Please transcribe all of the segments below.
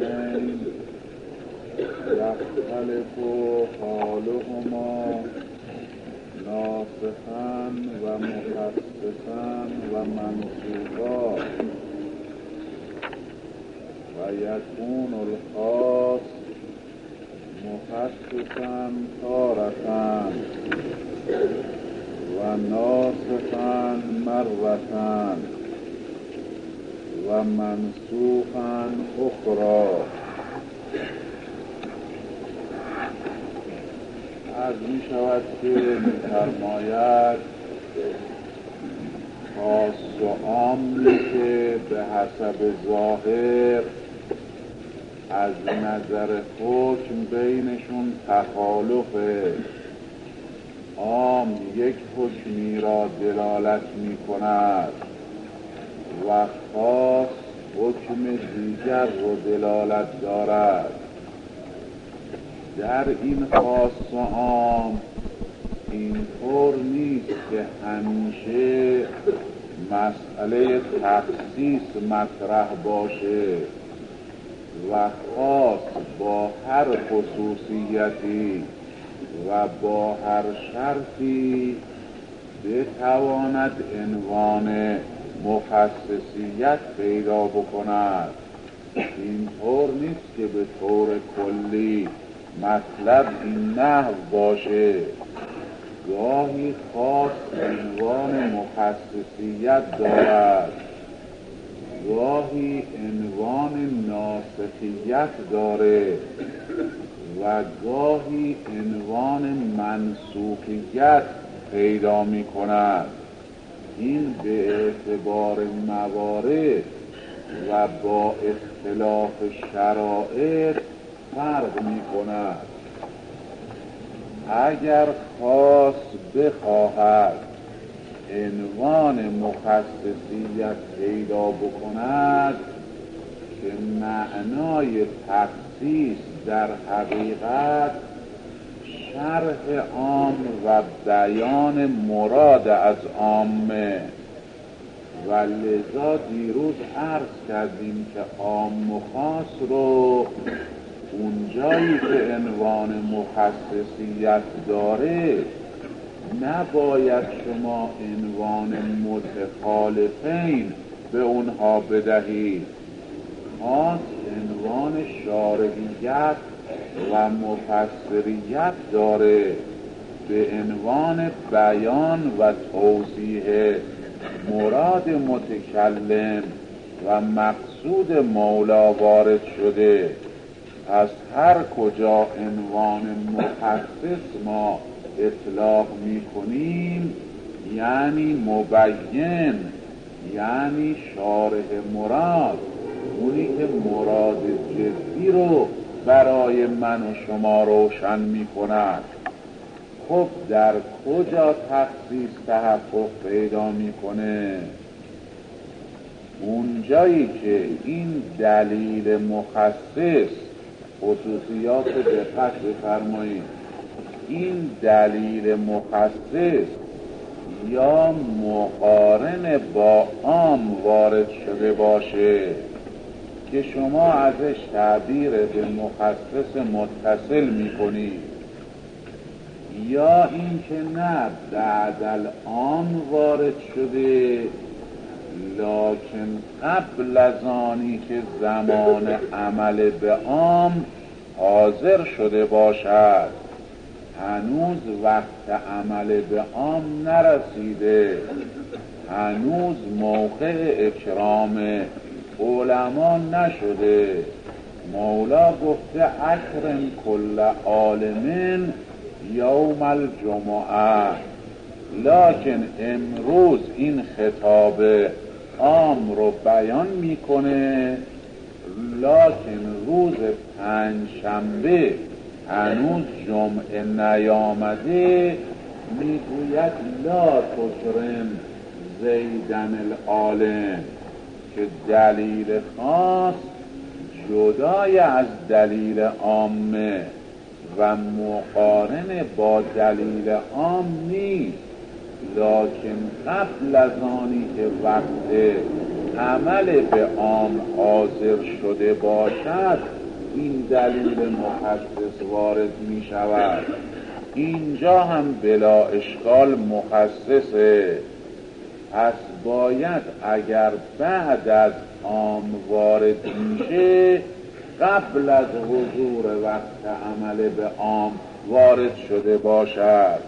الطرفین یختلف حالهما ناسخاً و مخصصاً و منسوخاً و یکون الخاص مخصصاً تارة و ناسخاً مرة و منسوخاً اخرى. از می شود که می‌فرماید خاص و عامی که به حسب ظاهر از نظر حکم بینشون تخالفه، عام یک حکمی را دلالت می کند و خاص حکم دیگر رو دلالت دارد. در این خاص و عام اینطور نیست که همیشه مسئله تخصیص مطرح باشه و خاص با هر خصوصیتی و با هر شرطی بتواند عنوان مخصصیت پیدا بکند. اینطور نیست که به طور کلی مطلب این نحو باشه، گاهی خاص عنوان مخصصیت دارد، گاهی عنوان ناسخیت داره و گاهی عنوان منسوخیت پیدا می کند. این به اعتبار موارد و با اختلاف شرایط فرق می کند. اگر خاص بخواهد عنوان مخصصیت پیدا بکند که معنای تخصیص در حقیقت شرح عام و بیان مراد از عامه، و لذا دیروز عرض کردیم که عام و خاص رو اونجایی که عنوان مخصصیت داره نباید شما عنوان متخالفین به اونها بدهید. خاص عنوان شارحیت و مفسریت داره به عنوان بیان و توضیح مراد متکلم و مقصود مولا وارد شده. از هر کجا عنوان مخصص ما اطلاق می کنیم یعنی مبین، یعنی شارح مراد، اونی که مراد جدی رو برای من و شما روشن می کند. خب در کجا تخصیص تحقق پیدا می کنه؟ اونجایی که این دلیل مخصص، خصوصیات رو دقت بفرمایید، این دلیل مخصص یا مقارن با عام وارد شده باشه که شما ازش تعبیر به مخصص متصل میکنید، یا اینکه نه بعد الان وارد شده لکن قبل از آنی که زمان عمل به عام حاضر شده باشد، هنوز وقت عمل به عام نرسیده، هنوز موقع اکرام علما نشده. مولا گفته اکرم کل عالم یوم الجمعه، لکن امروز این خطاب عام رو بیان میکنه، لکن روز پنجشنبه هنوز جمعه نیامده، میگوید لا تکرم زیدن العالم، که دلیل خاص جدای از دلیل عامه و مقارن با دلیل عام نیست. لکن قبل از آنی که وقت عمل به عام حاضر شده باشد این دلیل مخصص وارد می شود. اینجا هم بلا اشکال مخصصه، پس باید اگر بعد از عام وارد میشه قبل از حضور وقت عمل به عام وارد شده باشد.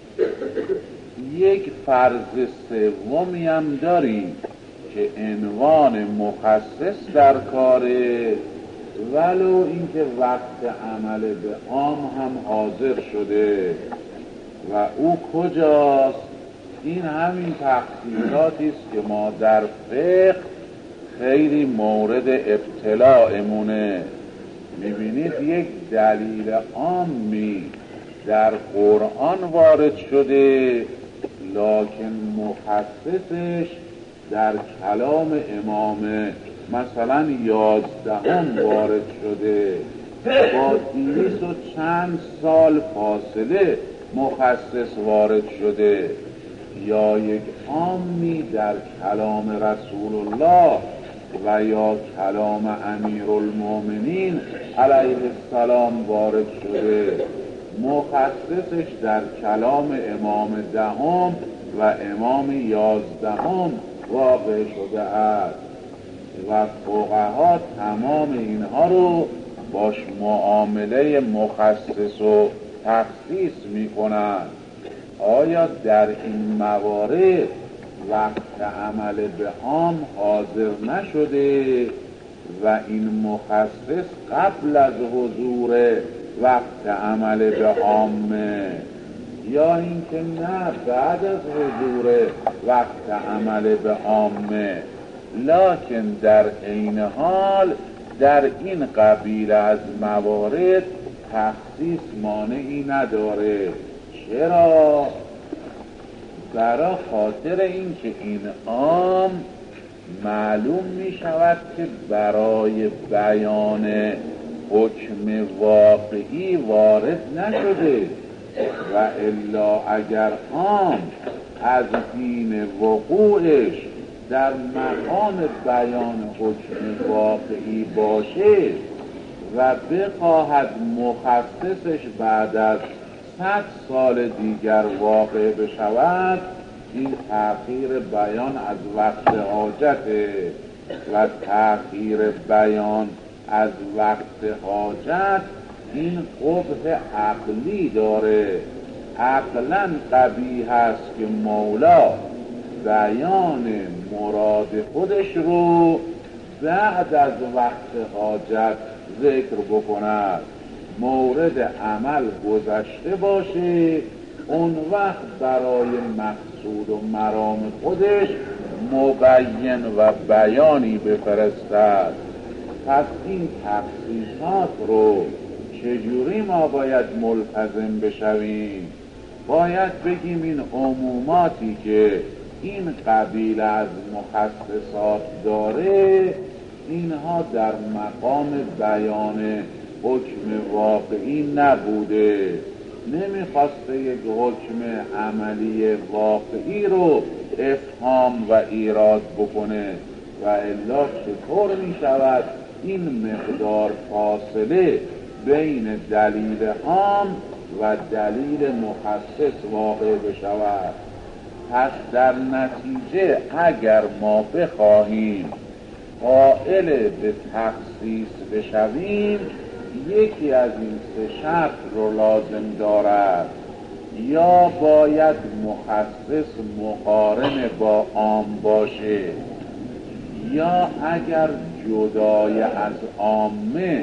یک فرض سومی هم داریم که عنوان مخصص در کاره، ولو اینکه وقت عمل به عام هم حاضر شده. و او کجاست؟ این همین تخصیصاتی است که ما در فقه خیلی مورد ابتلاعمونه. میبینید یک دلیل عامی در قرآن وارد شده لکن مخصصش در کلام امامه، مثلا 11 وارد شده، با 200 و چند سال فاصله مخصص وارد شده. یا یک عامی در کلام رسول الله و یا کلام امیرالمومنین علیه السلام وارد شده، مخصصش در کلام امام 10 و امام 11 واقع شده است. و فقها تمام اینها رو باش معامله مخصص و تخصیص می کنند. آیا در این موارد وقت عمل به عام حاضر نشده و این مخصص قبل از حضور وقت عمل به عامه، یا اینکه نه بعد از حضور وقت عمل به عامه، لکن در عین حال در این قبیل از موارد تخصیص مانعی نداره. چرا؟ برای خاطر اینکه این عام معلوم می شود که برای بیان حکم واقعی وارد نشده، و الا اگر عام از دین وقوعش در مقام بیان حکم واقعی باشه و بخواهد مخصصش بعد از 100 سال دیگر واقع بشود، این تأخیر بیان از وقت حاجته و تأخیر بیان از وقت حاجت این قبح عقلی داره. عقلا قبیح است که مولا بیان مراد خودش رو بعد از وقت حاجت ذکر بکند. مورد عمل گذشته باشه، اون وقت برای مقصود و مرام خودش مبین و بیانی بفرستد. پس این تخصیصات رو چجوری ما باید ملتزم بشویم؟ باید بگیم این عموماتی که این قبیل از مخصصات داره، اینها در مقام بیان حکم واقعی نبوده، نمیخواسته یک حکم عملی واقعی رو افهام و ایراد بکنه، و الا چطور میشود این مقدار فاصله بین دلیل عام و دلیل مخصص واقع بشود؟ پس در نتیجه اگر ما بخواهیم قائل به تخصیص بشویم، یکی از این 3 شرط رو لازم دارد. یا باید مخصص مقارن با عام باشه، یا اگر جدای از عامه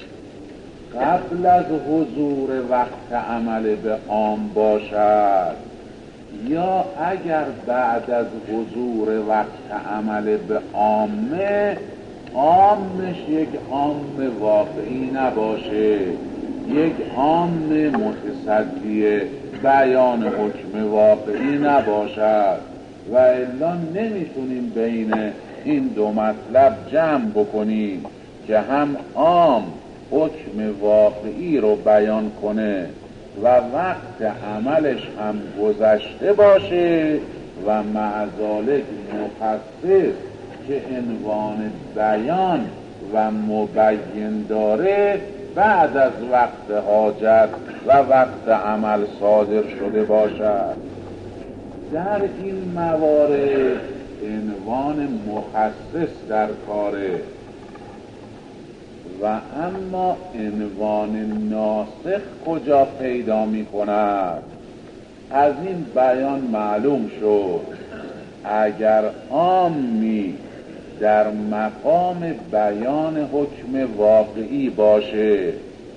قبل از حضور وقت عمل به عام باشد، یا اگر بعد از حضور وقت عمل به عامه عامش یک عام واقعی نباشه، یک عام متصدی بیان حکم واقعی نباشد، و الا نمیتونیم بین این دو مطلب جمع بکنیم که هم عام حکم واقعی رو بیان کنه و وقت عملش هم گذشته باشه و مع ذالک مخصص که عنوان بیان و مبین داره بعد از وقت حاجت و وقت عمل صادر شده باشد. در این موارد عنوان مخصص در کاره و اما عنوان ناسخ کجا پیدا می کند؟ از این بیان معلوم شد اگر عامی در مقام بیان حکم واقعی باشه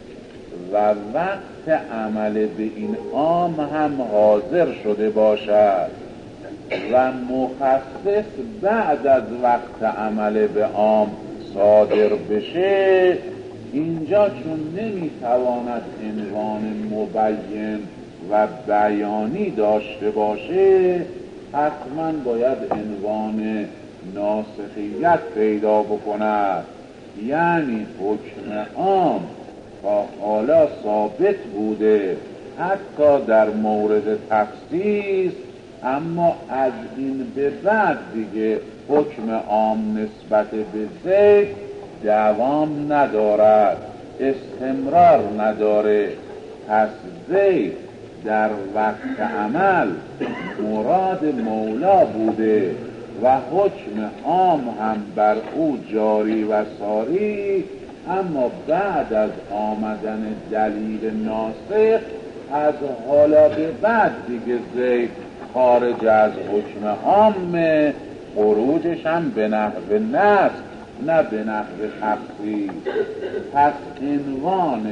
و وقت عمل به این عام هم حاضر شده باشد و مخصص بعد از وقت عمل به عام صادر بشه، اینجا چون نمیتواند عنوان مبین و بیانی داشته باشه، حتما باید عنوان ناسخیت پیدا بکند. یعنی حکم عام تا حالا ثابت بوده حتی در مورد تخصیص، اما از این به بعد دیگه حکم عام نسبت به زید دوام ندارد، استمرار نداره. پس زید در وقت عمل مراد مولا بوده و حکم عام هم بر او جاری و ساری، اما بعد از آمدن دلیل ناسخ از حالا به بعد دیگه زید خارج از حکم عامه، خروجش هم به نحو نسخ نه به نحو تخصیص. پس عنوان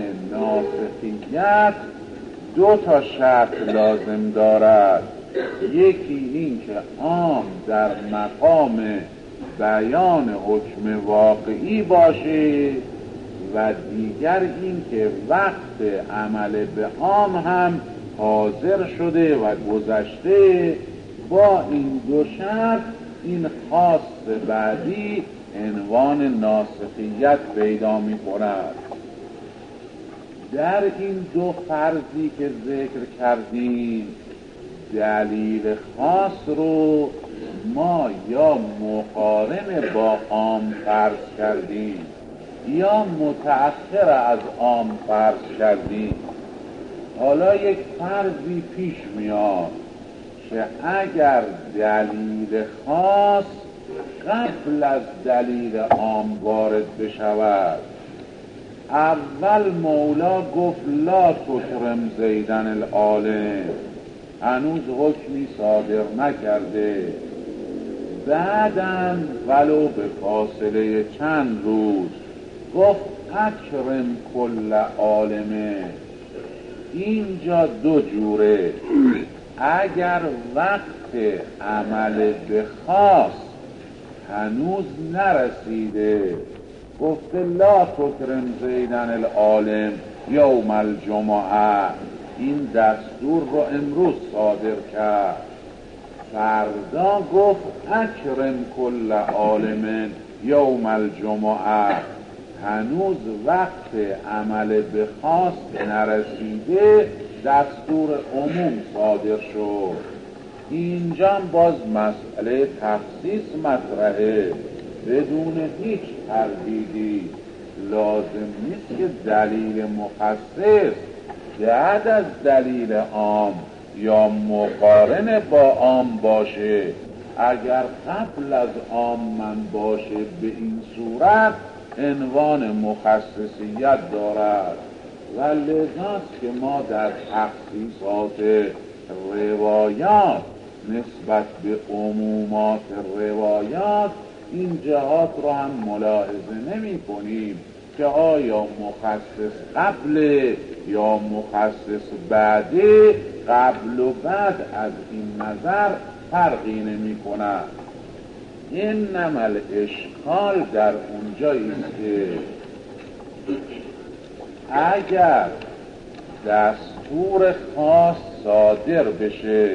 ناسخیت دو تا شرط لازم دارد. یکی این که عام در مقام بیان حکم واقعی باشه و دیگر این که وقت عمل به عام هم حاضر شده و گذشته. با این دو شرط این خاص بعدی عنوان ناسخیت پیدا می کند. در این دو فرضی که ذکر کردیم دلیل خاص رو ما یا مقارن با عام فرض کردیم یا متأخر از عام فرض کردیم. حالا یک فرضی پیش میاد که اگر دلیل خاص قبل از دلیل عام وارد بشود، اول مولا گفت لا تکرم زیدن العالم، هنوز حکمی صادر نکرده، بعدم ولو به فاصله چند روز گفت اکرم کل عالمه. اینجا دو جوره. اگر وقت عمل به خاص هنوز نرسیده، گفته لا تکرم زیدن العالم یوم الجمعه، این دستور رو امروز صادر کرد، فردا گفت اکرم کل عالم یوم الجمعه، هنوز وقت عمل به خاص نرسیده، دستور عموم صادر شد. اینجا باز مسئله تخصیص مطرحه، بدون هیچ تردیدی لازم نیست که دلیل مخصص بعد از دلیل عام یا مقارن با عام باشه. اگر قبل از عام من باشه به این صورت عنوان مخصصیت دارد و لذاست که ما در تخصیصات روایات نسبت به عمومات روایات این جهات رو هم ملاحظه نمی کنیم که آیا مخصص قبل یا مخصص بعده. قبل و بعد از این نظر فرقی نمی کند. این نمل اشکال در اونجاییست که اگر دستور خاص صادر بشه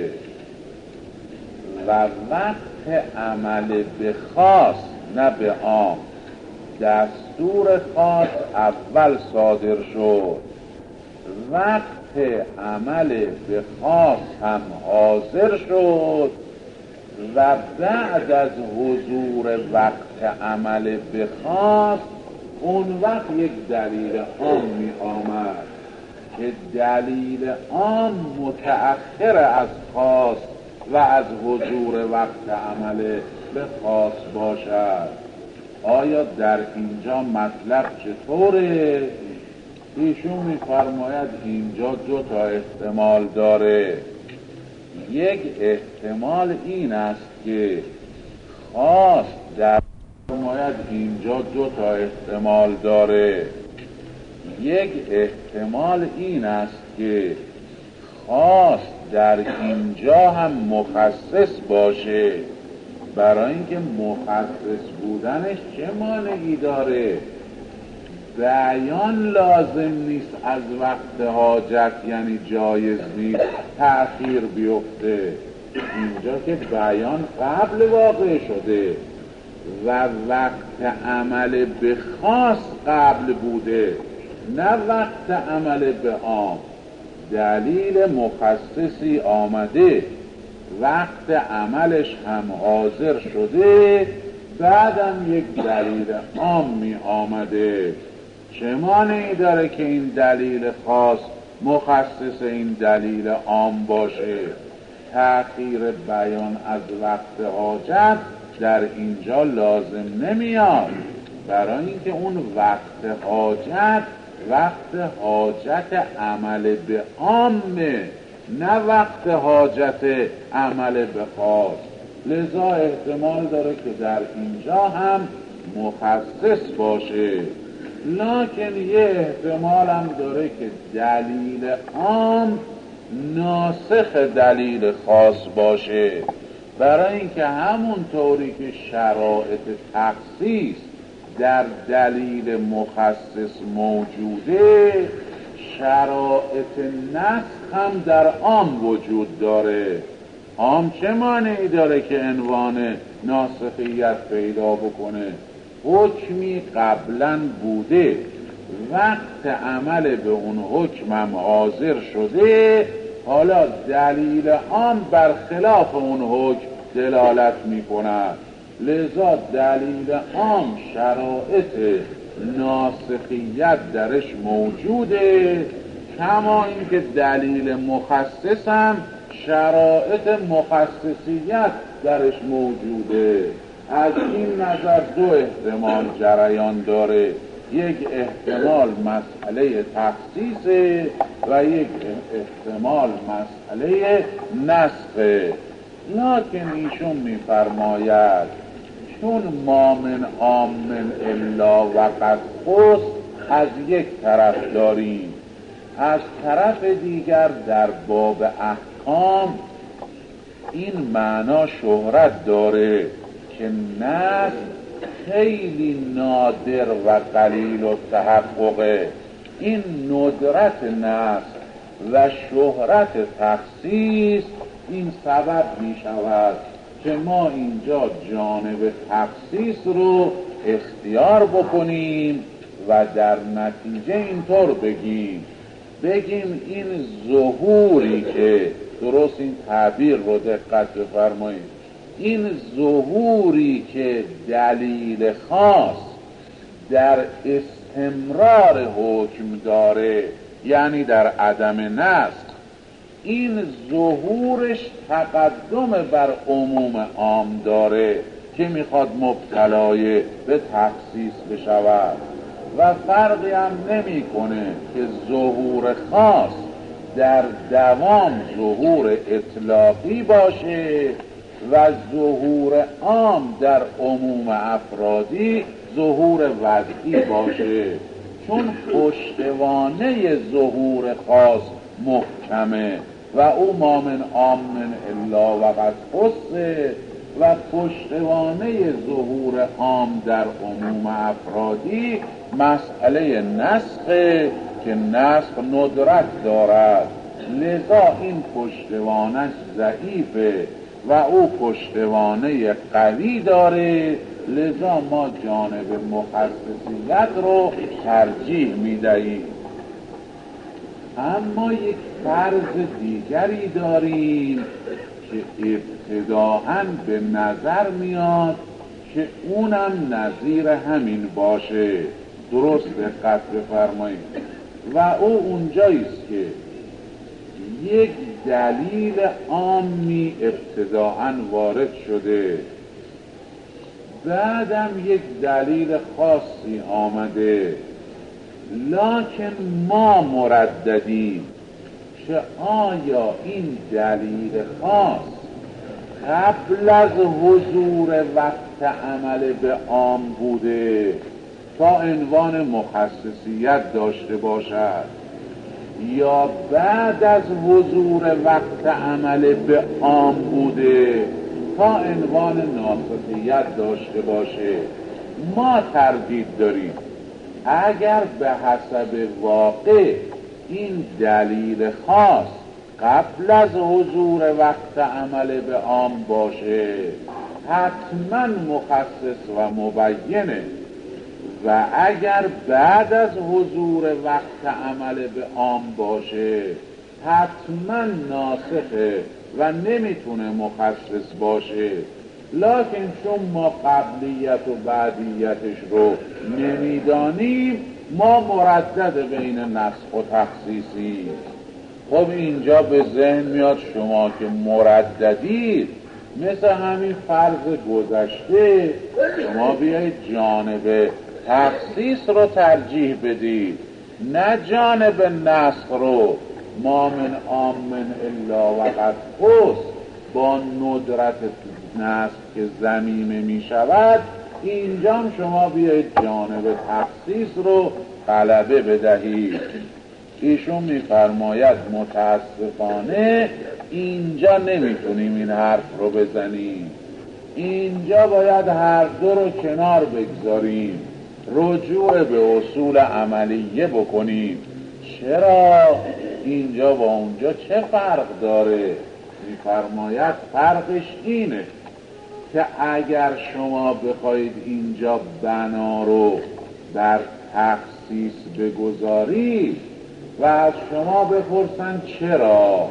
و وقت عمل به خاص نه به عام، دستور خاص اول صادر شد، وقت عمل به خاص هم حاضر شد و بعد از حضور وقت عمل به خاص اون وقت یک دلیل عام می آمد که دلیل عام متأخر از خاص و از حضور وقت عمل به خاص باشد. آیا در اینجا مطلب چطوره؟ ایشون می‌فرماید اینجا دو تا احتمال داره. یک احتمال این است که خاص در اینجا دو تا احتمال داره. یک احتمال این است که خاص در اینجا هم مخصص باشه، برای اینکه مخصص بودنش چه مانعی داره؟ بیان لازم نیست از وقت حاجت، یعنی جایز نیست تأخیر بیفته. اینجا که بیان قبل واقع شده و وقت عمل به خاص قبل بوده، نه وقت عمل به عام. دلیل مخصصی آمده، وقت عملش هم حاضر شده، بعدم یک دلیل عام می آمده. چه مانعی داره که این دلیل خاص مخصص این دلیل عام باشه؟ تأخیر بیان از وقت حاجت در اینجا لازم نمیاد، برای اینکه اون وقت حاجت عمل به عامه، نه وقت حاجت عمل به خاص. لذا احتمال داره که در اینجا هم مخصص باشه. لکن یه احتمال هم داره که دلیل عام ناسخ دلیل خاص باشه، برای اینکه همون طوری که شرایط تخصیص در دلیل مخصص موجوده، شرایط نسخ هم در عام وجود داره. عام چه مانعی داره که عنوان ناسخیت پیدا بکنه؟ حکمی قبلا بوده، وقت عمل به اون حکم هم حاضر شده، حالا دلیل عام برخلاف اون حکم دلالت می کند. لذا دلیل عام شرایط ناسخیت درش موجوده، کما اینکه دلیل مخصص هم شرایط مخصصیت درش موجوده. از این نظر دو احتمال جریان داره. یک احتمال مسئله تخصیصه و یک احتمال مسئله نسخه. لکن ایشون می‌فرماید چون ما من عام من الا وقد خص از یک طرف داریم، از طرف دیگر در باب احکام این معنا شهرت داره که نسخ خیلی نادر و قلیل و تحققه. این ندرت نسخ و شهرت تخصیص این سبب می شود که ما اینجا جانب تخصیص رو اختیار بکنیم و در نتیجه اینطور بگیم این ظهوری که، درست این تعبیر رو دقت بفرمایید، این ظهوری که دلیل خاص در استمرار حکم داره، یعنی در عدم نسخ، این ظهورش تقدم بر عموم عام داره که میخواد مبتلای به تخصیص بشود و فرقی هم نمی کنه که ظهور خاص در دوام ظهور اطلاقی باشه و ظهور عام در عموم افرادی ظهور وضعی باشه، چون پشتوانه ظهور خاص محکمه و او ما من عام من الا وقد خصه و پشتوانه ظهور عام در عموم افرادی مسئله نسخه که نسخ ندرت دارد. لذا این پشتوانش ضعیفه و او پشتوانه قوی داره، لذا ما جانب مخصصیت رو ترجیح میدهیم. اما یک فرض دیگری داریم که ابتداءً به نظر میاد که اونم نظیر همین باشه. درست دقت بفرمایید. و او اونجاییست که یک دلیل عامی ابتداءً وارد شده، بعدم یک دلیل خاصی آمده، لکن ما مرددیم که آیا این دلیل خاص قبل از حضور وقت عمل به عام بوده تا عنوان مخصصیت داشته باشد، یا بعد از حضور وقت عمل به عام بوده تا عنوان ناسخیت داشته باشه. ما تردید داریم اگر به حسب واقع این دلیل خاص قبل از حضور وقت عمل به عام باشه حتما مخصص و مبینه، و اگر بعد از حضور وقت عمل به عام باشه حتما ناسخه و نمیتونه مخصص باشه. لکن چون ما قبلیت و بعدیتش رو نمیدانیم ما مردد بین نسخ و تخصیصی. خب اینجا به ذهن میاد شما که مرددید، مثل همین فرض گذشته شما بیایید جانب تخصیص رو ترجیح بدید نه جانب نسخ رو. ما من عامن الا وقد خص با ندرت نسخ که ضمیمه می شود، اینجا شما بیایید جانب تخصیص رو غلبه بدهید. ایشون میفرماید متاسفانه اینجا نمیتونیم این حرف رو بزنیم، اینجا باید هر دو رو کنار بگذاریم، رجوع به اصول عملیه بکنیم. چرا؟ اینجا با اونجا چه فرق داره؟ میفرماید فرقش اینه که اگر شما بخواید اینجا بنا رو در تخصیص بگذارید و از شما بپرسن چرا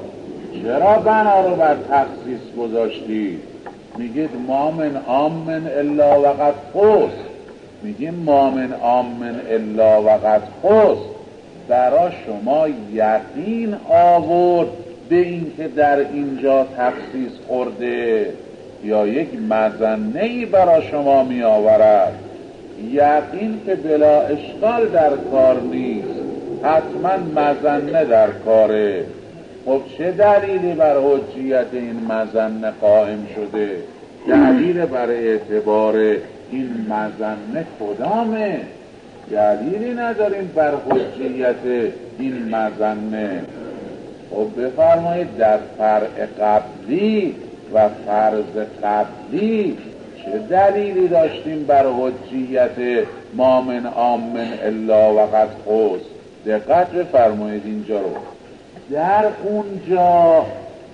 بنا رو بر تخصیص گذاشتید، میگید ما من عامن الا وقد خص. میگیم ما من عامن الا وقد خص برای شما یقین آورد به این که در اینجا تخصیص خورده، یا یک مظنه‌ای برای شما می آورد؟ یقین که بلا اشکال در کار نیست، حتما مظنه در کاره. خب چه دلیلی بر حجیت این مظنه قائم شده؟ دلیل بر اعتبار این مظنه کدامه؟ دلیلی نداریم بر حجیت این مظنه. خب بفرمایید در فرع قبلی و فرض قبلی چه دلیلی داشتیم بر حجیت ما من عامن الا وقد خص؟ دقت بفرمایید اینجا رو. در اونجا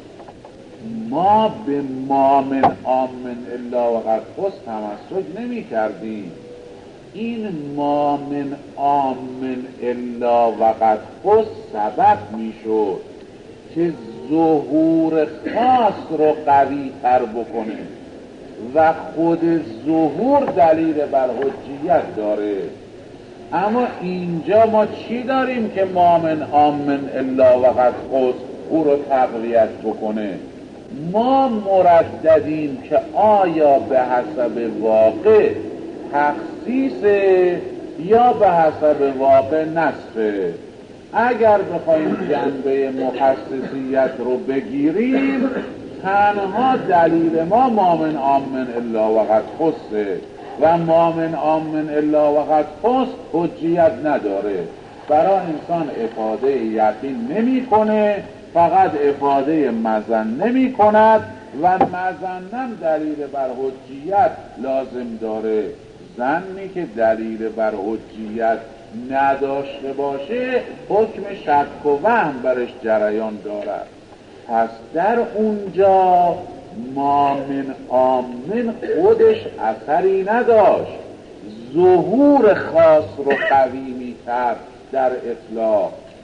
ما به ما من عامن الا وقد خص تمسک نمی کردیم. این ما من عامن الا وقد خص سبب می شد که ظهور خاص رو قوی تر بکنه و خود ظهور دلیل بر حجیت داره. اما اینجا ما چی داریم که ما من عامن الا وقد خص او رو تقویت بکنه؟ ما مرددیم که آیا به حسب واقع تخصیصه یا به حسب واقع نسخه. اگر بخوایم جنبه مخصصیت رو بگیریم تنها دلیل ما من عامن الا وقد خصه و ما من عامن الا وقد خص حجیت نداره، برای انسان افاده یقین نمی کنه، فقط افاده مظنه می کند و مظنم دلیل بر حجیت لازم داره. ظنی که دلیل بر حجیت نداشته باشه حکم شک و وهم برش جریان دارد. پس در اونجا ما من عامن خودش اثری نداشت، ظهور خاص رو قوی می کرد در اطلاق.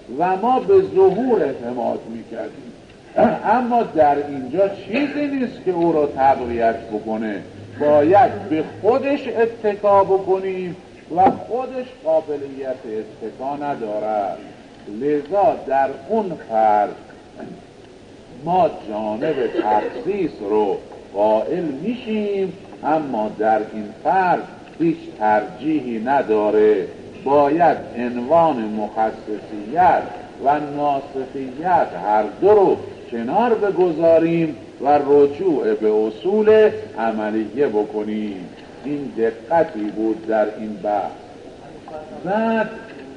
و ما به ظهور اعتماد میکردیم. اما در اینجا چیزی نیست که او را تقویت بکنه، باید به خودش اتکا بکنیم و خودش قابلیت اتکا ندارد. لذا در اون فرد ما جانب تخصیص رو قائل میشیم، اما در این فرد هیچ ترجیحی نداره. باید عنوان مخصصیت و ناسخیت هر دو رو کنار بگذاریم و رجوع به اصول عملیه بکنیم. این دقتی بود در این بحث. بعد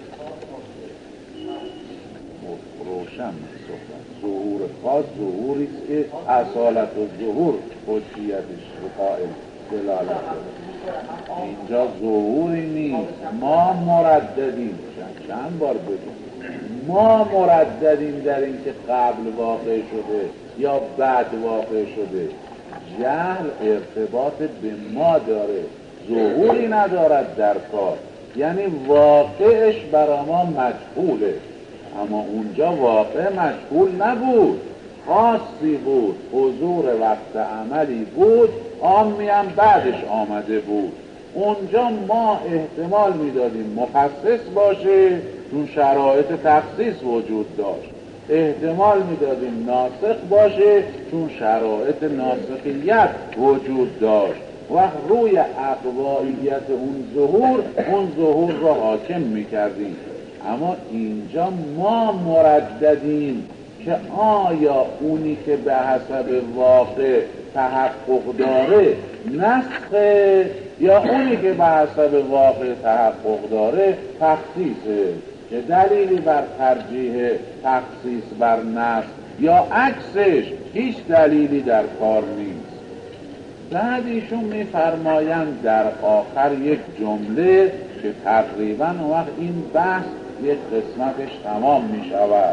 روشن صحبت ظهور خاص ظهوری است که اصالت و ظهور حجیتش رو قائل دلالت داره. اینجا ظهوری نیست، ما مرددیم. چند بار بگیم ما مرددیم در این که قبل واقع شده یا بعد واقع شده. جهل ارتباط به ما داره، ظهوری ندارد در کار، یعنی واقعش برای ما مجهوله. اما اونجا واقع مجهول نبود، خاصی بود، حضور وقت عملی بود، عامی هم بعدش آمده بود. اونجا ما احتمال میدادیم مخصص باشه چون شرایط تخصیص وجود داشت، احتمال میدادیم ناسخ باشه چون شرایط ناسخیت وجود داشت و روی اقواییت اون ظهور را حاکم میکردیم. اما اینجا ما مرددیم که آیا اونی که به حسب واقع تحقق داره نسخه یا اونی که به حسب واقع تحقق داره تخصیصه، که دلیلی بر ترجیح تخصیص بر نسخ یا عکسش هیچ دلیلی در کار نیست. بعد ایشون میفرمایند در آخر یک جمله که تقریبا وقت این بحث یک قسمتش تمام می شود.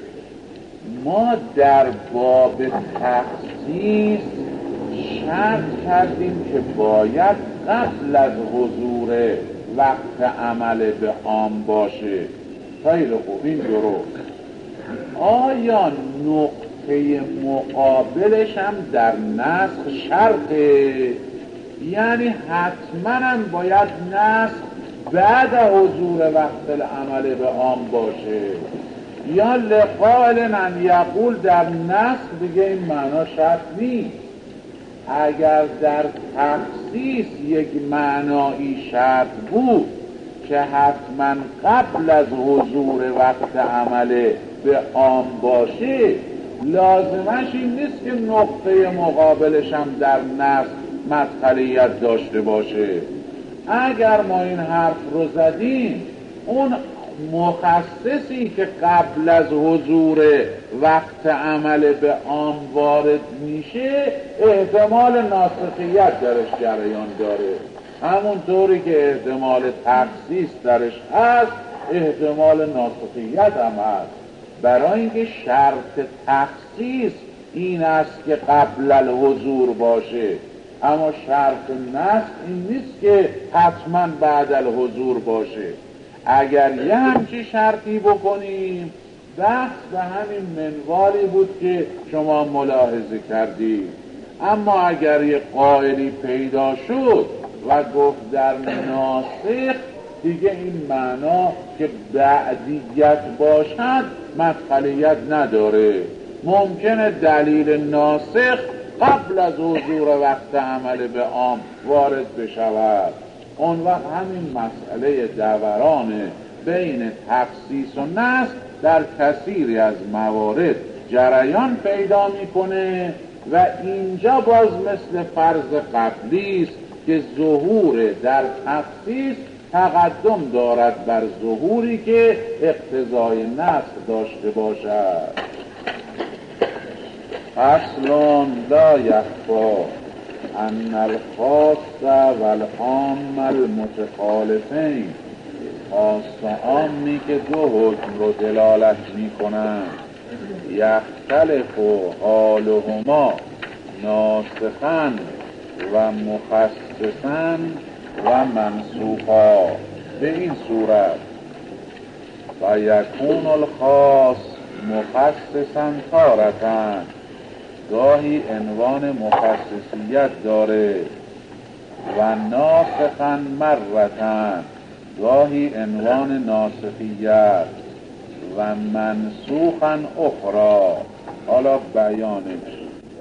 ما در باب تخصیص شرط کردیم که باید قبل از حضور وقت عمل به عام باشه. خیلی خوب، این درست. آیا نقطه مقابلش هم در نسخ شرطه؟ یعنی حتما هم باید نسخ بعد حضور وقت العمل به عام باشه، یا لقائل ان یقول در نسخ دیگه این معنا شرط نیست. اگر در تخصیص یک معنایی شرط بود که حتما قبل از حضور وقت عمل به عام باشه، لازمش این نیست که نقطه مقابلش هم در نسخ مدخلیت داشته باشه. اگر ما این حرف رو زدیم، اون مخصصی که قبل از حضور وقت عمل به عام وارد میشه احتمال ناسخیت درش جریان داره، همونطوری که احتمال تخصیص درش هست احتمال ناسخیت هم هست. برای اینکه شرط تخصیص این است که قبل الحضور باشه، اما شرط نسخ این نیست که حتما بعد الحضور باشه. اگر یه همچی شرطی بکنیم بحث به همین منوالی بود که شما ملاحظه کردید. اما اگر یه قائلی پیدا شد و گفت در ناسخ دیگه این معنا که بعدیت باشد مدخلیت نداره، ممکنه دلیل ناسخ قبل از حضور وقت عمل به عام وارد بشود. اون وقت همین مسئله دوران بین تخصیص و نسخ در کثیری از موارد جریان پیدا میکنه و اینجا باز مثل فرض قبلی است که ظهور در تخصیص تقدم دارد بر ظهوری که اقتضای نسخ داشته باشد. اصلا لا یخفی ان الخاص والعام المتخالفین، خاص و عامی که دو حکم رو دلالت می کنند، یختلف حالهما ناسخاً و مخصصاً و منسوخاً. به این صورت و یکون الخاص مخصصا تارتن، گاهی عنوان مخصصیت داره، و ناسخا مرتن، گاهی عنوان ناسخیت، و منسوخا اخرى، حالا بیانش.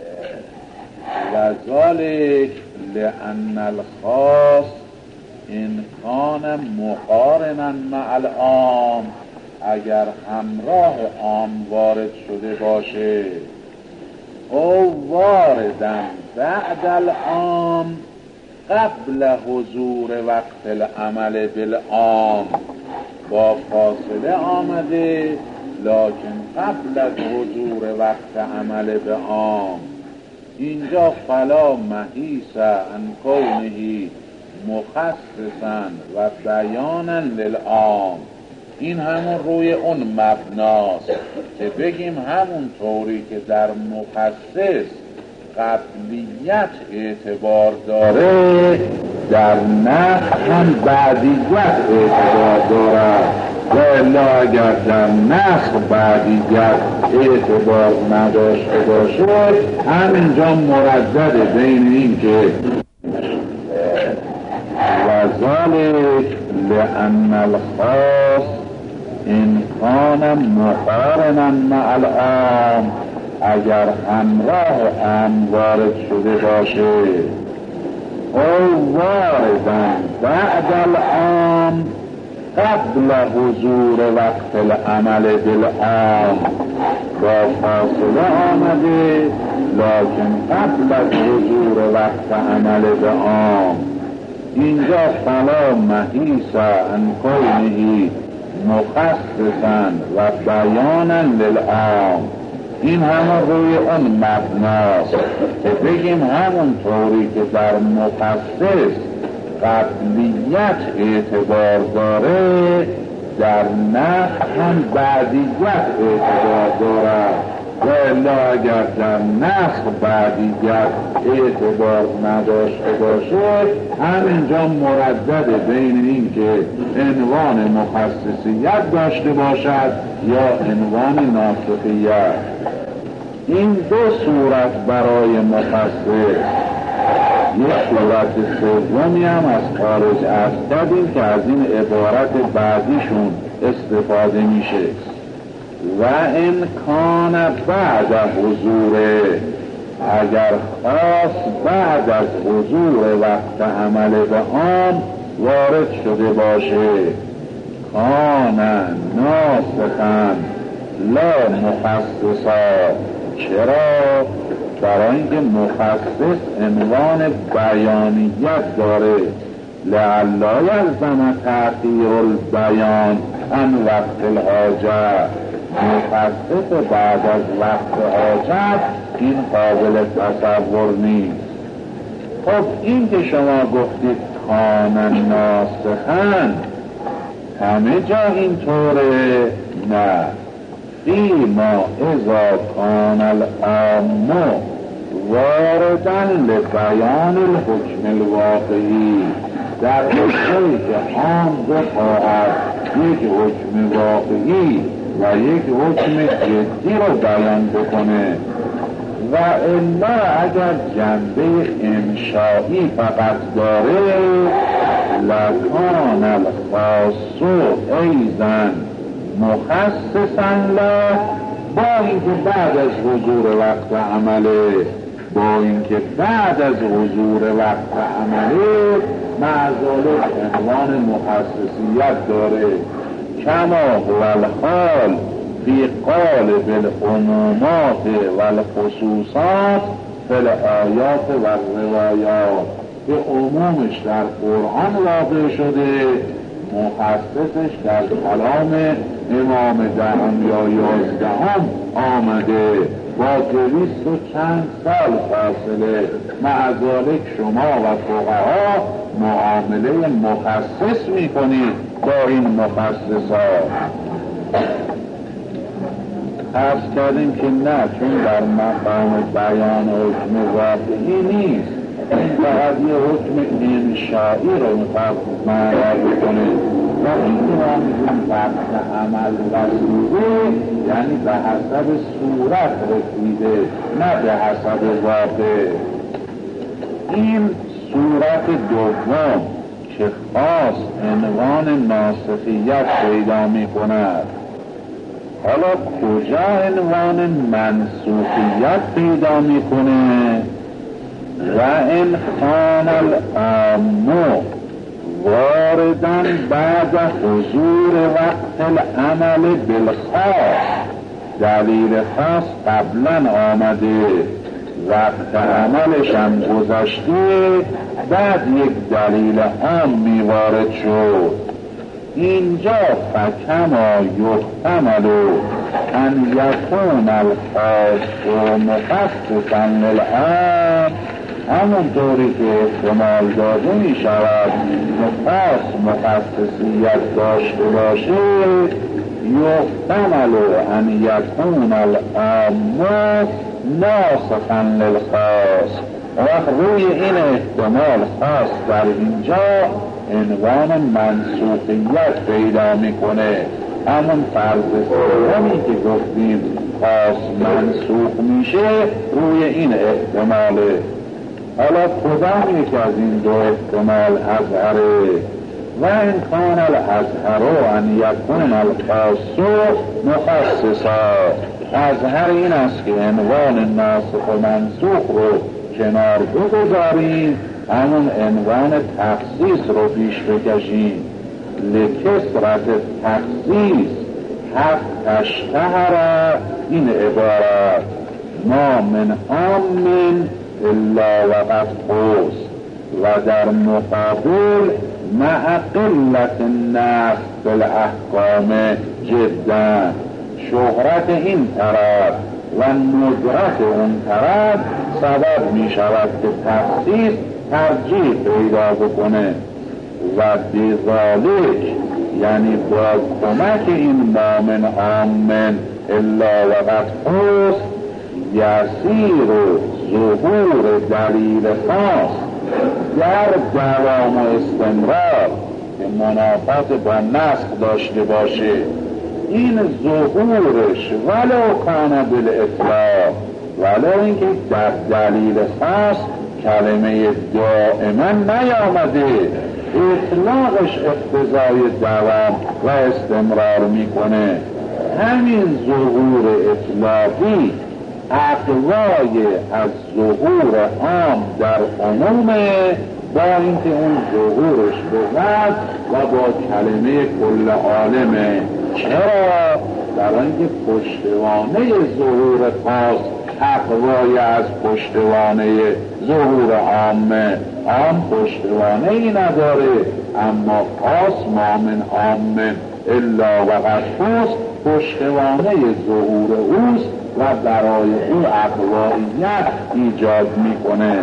و ذالک لأن الخاص ان کان مقارنا مع العام، اگر همراه عام وارد شده باشه، او واردن بعد العام قبل حضور وقت العمل بالعام، با فاصله آمده لکن قبل از حضور وقت عمل به عام، اینجا فلا محیص عن کونه مخصصا و بیانا للعام. این همون روی اون مبناست که بگیم همون طوری که در مخصص قبلیت اعتبار داره، در نسخ هم بعدیت اعتبار دارد، و الا اگر در نسخ بعدیت اعتبار نداشته باشه، همینجا مردده بین این که و ذالک لأن الخاص ان کان مقارنا مع العام، اگر همراه عام وارد شده باشه، او واردن بعد العام قبل حضور وقت العمل بالعام، با فاصله آمده لکن قبل از حضور وقت عمل بالعام، اینجا فلا محیص عن کونه مخصصا و بیانا للعام. این همون روی اون مبناست که بگیم همون طوری که در مخصص قبلیت اعتبار داره، در نسخ هم بعدیت اعتبار دارد، و الا اگر در نسخ بعدیت اعتبار نداشته باشه، همینجا مردده بین این که عنوان مخصصیت داشته باشد یا عنوان ناسخیت. این دو صورت برای مخصص، یک صورت سومی هم از خارج عرض کردیم که از این عبارت بعدیشون استفاده میشه. و ان کان بعد حضور، اگر خاص بعد از حضور وقت عمل به عام وارد شده باشه، کان ناسخا لا مخصصا. چرا؟ برای اینکه مخصص عنوان بیانیت داره، لعلا یلزم تأخیر البیان عن وقت الحاجت. مخصص بعد از وقت حاجت این قابل تصور نیست. خب این که شما گفتید کان ناسخن، همه جا اینطوره؟ نه. فیما اذا کان العام واردن لبیان الحکم الواقعی، در حکمی که عام بخواهد یک حکم واقعی و یک حکم جدی رو بیان بکنه، و الا اگر جنبه انشایی فقط داره، لکان الخاص ایضا مخصصا له، با اینکه بعد از حضور وقت عمله، با اینکه بعد از حضور وقت عمله معذالک عنوان مخصصیت داره، کما هو الحال فی قالب العمومات و الخصوصات فی الآیات و الروایات، به عمومش در قرآن واقع شده، مخصصش در کلام امام دهم یا 11 آمده، با 200 و چند سال فاصله. معذالک شما و فقها معامله مخصص میکنید با این مخصصات. عرض کردیم که نه، چون در مقام بیان حکم واقعی نیست، این فقط یه حکم انشائی رو معنا بکنه، و این که ما میگیم وقت عمل رسیده یعنی به حسب صورت رسیده نه به حسب واقع. این صورت دوم که خاص عنوان ناسخیت پیدا می کند. حالا کجا عنوان منسوخیت پیدا می کنه؟ و ان کان العام واردن بعد حضور وقت العمل بالخاص، دلیل خاص قبلا آمده وقت عملش هم گذشته بعد یک دلیل عام میوارد شد. اینجا فکما یحتمل ان یکون الخاص مخصصا للعام، همونطوری که احتمال داده می شود خاص مخصصیت داشته باشه، یحتمل ان یکون العام ناسخا للخاص، وقت روی این احتمال خاص در اینجا عنوان منسوخیت پیدا میکنه. همون فرض سومی که گفتیم خاص منسوخ میشه روی این احتماله. حالا کدام یک از این دو احتمال اظهره؟ و ان کان الاظهر ان یکون الخاص مخصصا، اظهر این است که عنوان ناسخ و منسوخ رو کنار بگذاریم، همون عنوان تخصیص رو پیش بکشیم. لکثرت تخصیص حق اشتهر، این عبارت ما من عام الا وقد خص، و در مقابل مع قلت الناس بالاحکام جدا، شهرت این طرف و ندرت اون طرف سبب می شود که تخصیص ترجیح پیدا بکنه. و بذالک یعنی با کمک این ما من عام الا وقد خص یسیر ظهور دلیل خاص در دوام و استمرار که منافات با نسخ داشته باشه، این ظهورش ولو کان بالاطلاق، ولو اینکه در دلیل خاص کلمه دائما نیامده، اطلاقش اقتضای دوام و استمرار میکنه. همین ظهور اطلاقی اقوای از ظهور عام در عمومه، با اینکه اون ظهورش بود و با کلمه کل عالمه. چرا؟ برای اینکه پشتوانه ظهور خاص اقوای از پشتوانه ظهور عامه، عام پشتوانه ای نداره، اما خاص ما من عام الا وقد خص پشتوانه ظهور اوست و برای او اقواییت ایجاد میکنه.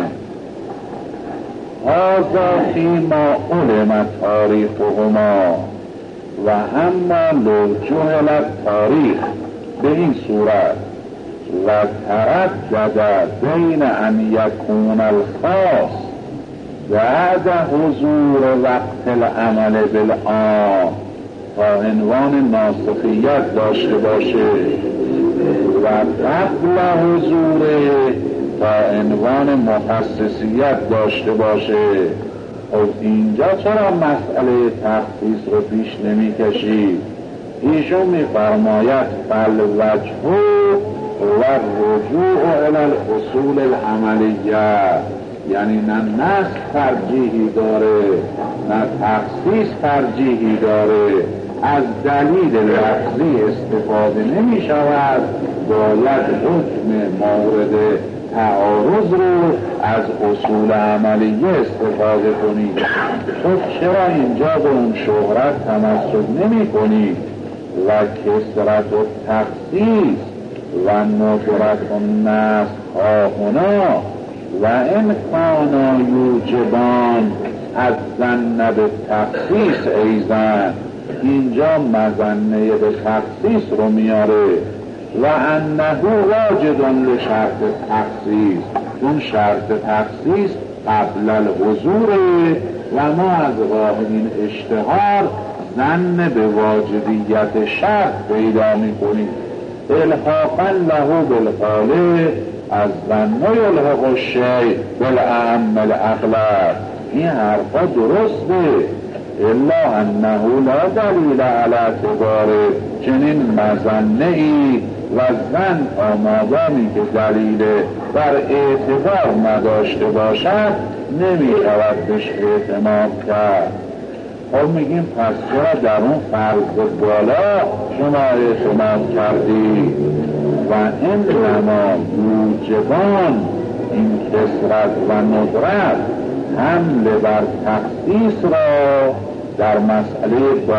هذا فیما علم تاریخهما، و اما لو جهل تاریخ، به این صورت و تردد بین ان یکون الخاص بعد حضور وقت العمل بالعام تا عنوان ناسخیت داشته باشه و قبل حضور تا عنوان مخصصیت داشته باشه. خب اینجا چرا مسئله تخصیص رو پیش نمی کشید؟ ایشون می فرماید فالوجه و رجوع الی الاصول العملیه، یعنی نه نسخ ترجیحی داره نه تخصیص ترجیحی داره، از دلیل لفظی استفاده نمی شود، باید حکم مورد تعارض رو از اصول عملیه استفاده کنید. خب چرا اینجا به اون شهرت تمسک نمی کنید؟ و کثرت و تخصیص و ندرت النسخ هاهنا و ان کانا یوجبان از ظن به تخصیص ایضا، اینجا مظنه به تخصیص رو میاره. و انه واجد لشرط تخصیص، اون شرط تخصیص قبل الحضور و ما از راه این اشتهار ظن به واجبیت شرط پیدا میکنید. الحاقا له بالخالق از ظن یلحق الشیء بالاعم الاغلب. این حرفا درسته، الا انه لا دلیل علی اعتباره. چنین مظنه ای و ظن آمادامی که دلیل بر اعتبار نداشته باشد نمیشود بهش اعتماد کرد. خب میگیم پس چرا در اون فرض بالا شما اعتماد کردی؟ و انما موجبان این کثرت و ندرت حمل بر تخصیص را در مسئله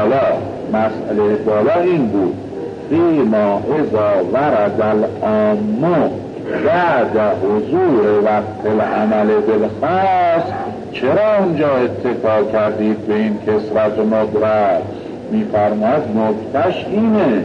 بالا این بود: فیما اذا ورد العام بعد حضور وقت العمل بالخاص. چرا اونجا اتکا کردید به این کثرت و ندرت؟ میفرماید نکتش اینه: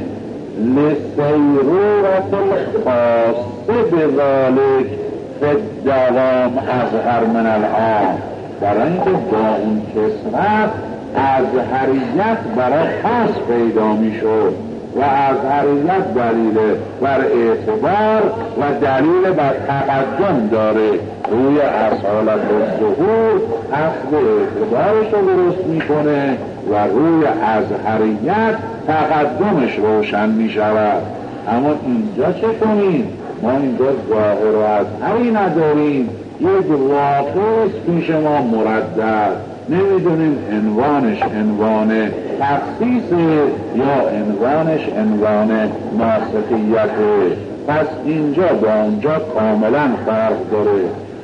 لسیرورت الخاص بذالک فی الدوام اظهر من العام. برای اینکه با اون کثرت اظهریت برای خاص پیدا میشد و اظهریت دلیل بر اعتبار و دلیل بر تقدم داره. روی اصالت الظهور اصل اعتبارش رو درست میکنه و روی اظهریت تقدمش روشن میشود. اما اینجا چه کنیم؟ ما اینجا ظاهر و اظهری نداریم، یک واقع پیش ما مردد، نمیدونیم عنوانش عنوان تخصیص یا عنوانش عنوان ناسخیته. پس اینجا با اونجا کاملا فرق داره.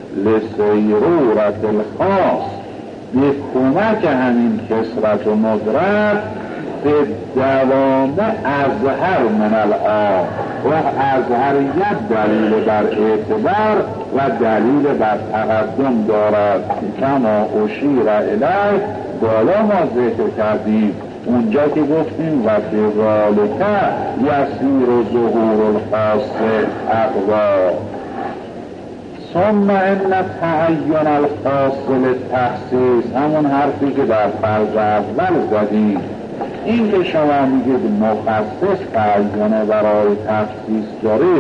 لسیرورت الخاص به کمک همین کثرت و ندرت به دوام اظهر من العام و اظهریت دلیل بر اعتبار و دلیل بر تقدم دارد. کما اشیر الیه بالا ما ذکر کردیم اونجا که گفتیم و بذالک یسیر ظهور الخاص اقوا. ثم ان تعین الخاص للتخصیص، همون حرفی که در فرض اول زدیم. این که شما میگید مخصص تعینه برای تخصیص داره،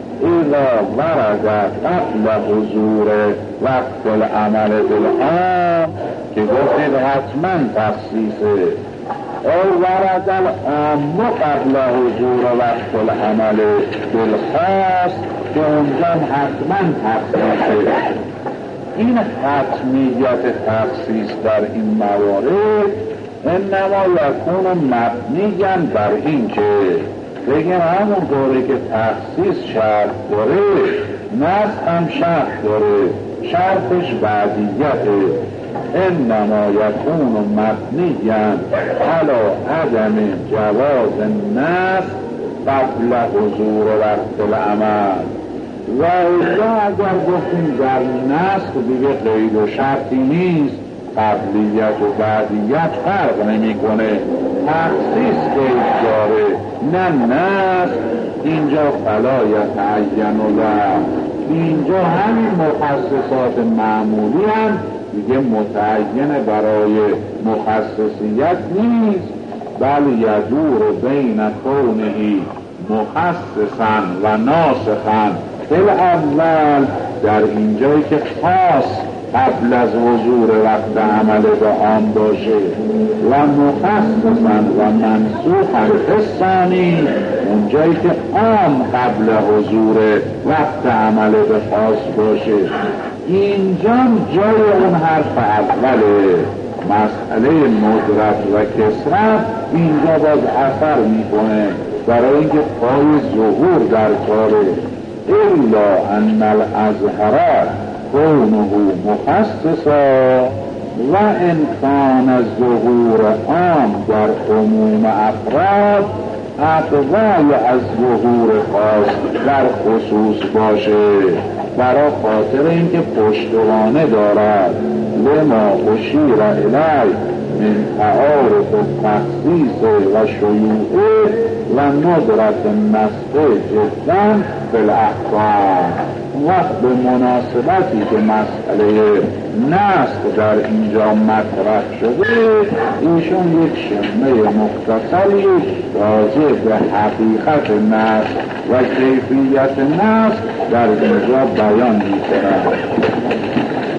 اذا ورد قبل حضور وقت العمل بالعام که گفتید حتما تخصیصه، او ورد العام قبل حضور وقت العمل بالخاص که اونجا حتما تخصیصه. این حتمیت تخصیص در این موارد انما یکون مبنیاً بر این که بگیم همون دوره که تخصیص شرط داره نسخ هم شرط داره، شرطش بعدیته. انما یکون مبنیاً علی عدم جواز نسخ قبل حضور وقت العمل. و اینجا اگر گفتیم در نسخ دیگه قید و شرطی نیست، قبلیت و بعدیت فرق نمی کنه، تخصیص قید داره نه نسخ. اینجا فلا یتعین له، اینجا همین مخصصات معمولی هم دیگه متعین برای مخصصیت نیست، بل یدور بین کونه مخصصا و ناسخا فی الاول، در اینجایی که خاص قبل از حضور وقت عمل به عام باشه و مخصصا و منسوخا فی الثانی، اونجایی که عام قبل حضور وقت عمل به خاص باشه. اینجا جای اون حرف اوله، مسئله ندرت و کثرت اینجا باز اثر میکنه برای اینکه پای ظهور در کاره. الا ان الازهر کونه مخصصا و امکان ظهور عام در عموم افراد اقوال از ظهور خاص در خصوص باشه، برای خاطر اینکه پشتوانه دارد لما اشیر الیه من تعارف تخصیص و شیوعه و ندرت نسخه جدا بالاحکام. وقت به مناسبتی که مسئله نسخ در اینجا مطرح شده، ایشون یک شمه مختصری راجع به حقیقت نسخ و کیفیت نسخ در اینجا بیان می‌کنند.